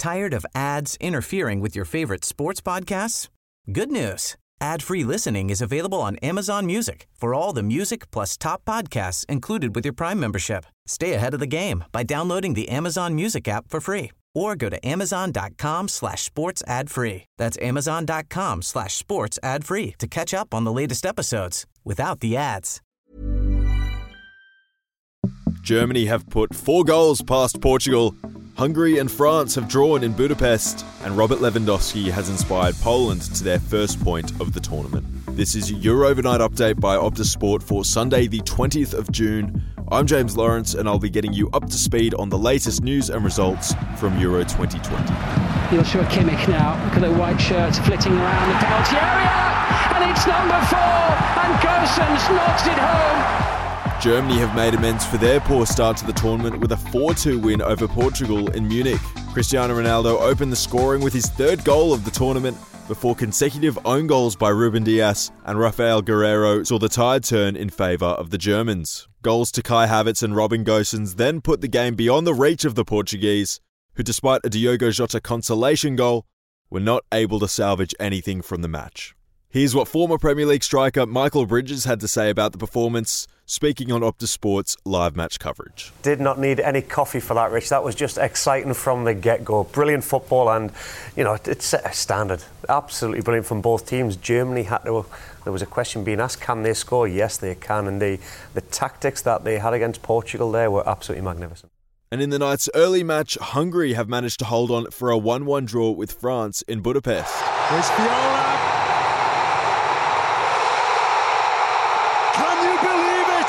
Tired of ads interfering with your favorite sports podcasts? Good news. Ad-free listening is available on Amazon Music for all the music plus top podcasts included with your Prime membership. Stay ahead of the game by downloading the Amazon Music app for free or go to amazon.com/sports ad free. That's amazon.com/sports ad free to catch up on the latest episodes without the ads. Germany have put 4 goals past Portugal. Hungary and France have drawn in Budapest, and Robert Lewandowski has inspired Poland to their first point of the tournament. This is your Overnight Update by Optus Sport for Sunday the 20th of June. I'm James Lawrence, and I'll be getting you up to speed on the latest news and results from Euro 2020. Joshua Kimmich now, look at the white shirts flitting around the penalty area, and it's number 4, and Gosens knocks it home. Germany have made amends for their poor start to the tournament with a 4-2 win over Portugal in Munich. Cristiano Ronaldo opened the scoring with his 3rd goal of the tournament before consecutive own goals by Ruben Dias and Rafael Guerreiro saw the tide turn in favour of the Germans. Goals to Kai Havertz and Robin Gosens then put the game beyond the reach of the Portuguese, who despite a Diogo Jota consolation goal, were not able to salvage anything from the match. Here's what former Premier League striker Michael Bridges had to say about the performance, speaking on Optus Sport's live match coverage. Did not need any coffee for that, Rich. That was just exciting from the get-go. Brilliant football, and, it set a standard. Absolutely brilliant from both teams. Germany there was a question being asked, can they score? Yes, they can, and the tactics that they had against Portugal there were absolutely magnificent. And in the night's early match, Hungary have managed to hold on for a 1-1 draw with France in Budapest. Here's Viola. Can you believe it?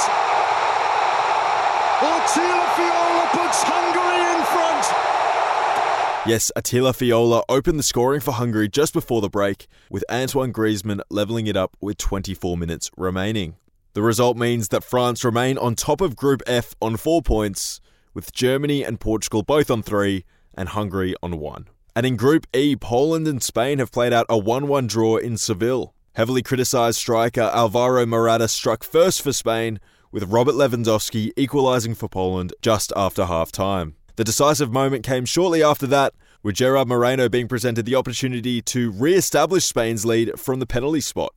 Attila Viola puts Hungary in front. Yes, Attila Viola opened the scoring for Hungary just before the break, with Antoine Griezmann levelling it up with 24 minutes remaining. The result means that France remain on top of Group F on 4 points, with Germany and Portugal both on 3 and Hungary on 1. And in Group E, Poland and Spain have played out a 1-1 draw in Seville. Heavily criticised striker Alvaro Morata struck first for Spain, with Robert Lewandowski equalising for Poland just after half-time. The decisive moment came shortly after that, with Gerard Moreno being presented the opportunity to re-establish Spain's lead from the penalty spot.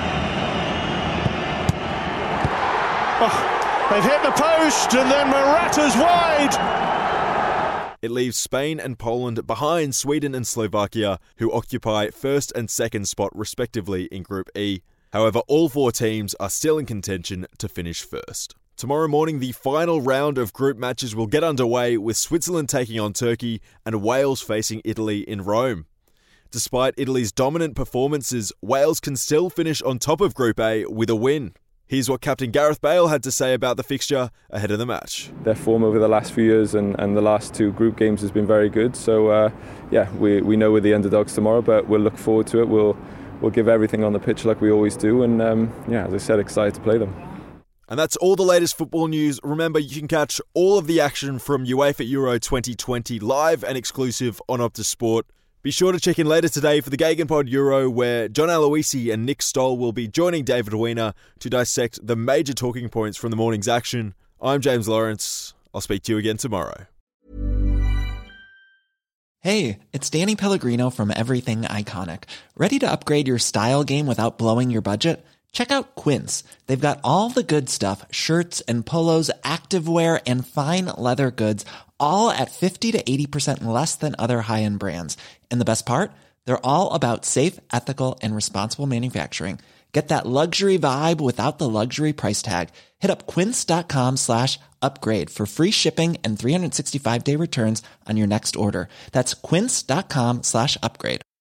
They've hit the post, and then Morata's wide. It leaves Spain and Poland behind Sweden and Slovakia, who occupy first and second spot respectively in Group E. However, all 4 teams are still in contention to finish first. Tomorrow morning, the final round of group matches will get underway, with Switzerland taking on Turkey and Wales facing Italy in Rome. Despite Italy's dominant performances, Wales can still finish on top of Group A with a win. Here's what Captain Gareth Bale had to say about the fixture ahead of the match. Their form over the last few years and the last 2 group games has been very good. So, we know we're the underdogs tomorrow, but we'll look forward to it. We'll give everything on the pitch like we always do. And, as I said, excited to play them. And that's all the latest football news. Remember, you can catch all of the action from UEFA Euro 2020 live and exclusive on Optus Sport. Be sure to check in later today for the Gegenpod Euro, where John Aloisi and Nick Stoll will be joining David Weiner to dissect the major talking points from the morning's action. I'm James Lawrence. I'll speak to you again tomorrow. Hey, it's Danny Pellegrino from Everything Iconic. Ready to upgrade your style game without blowing your budget? Check out Quince. They've got all the good stuff, shirts and polos, activewear, and fine leather goods, all at 50 to 80% less than other high-end brands. And the best part? They're all about safe, ethical, and responsible manufacturing. Get that luxury vibe without the luxury price tag. Hit up quince.com/upgrade for free shipping and 365-day returns on your next order. That's quince.com/upgrade.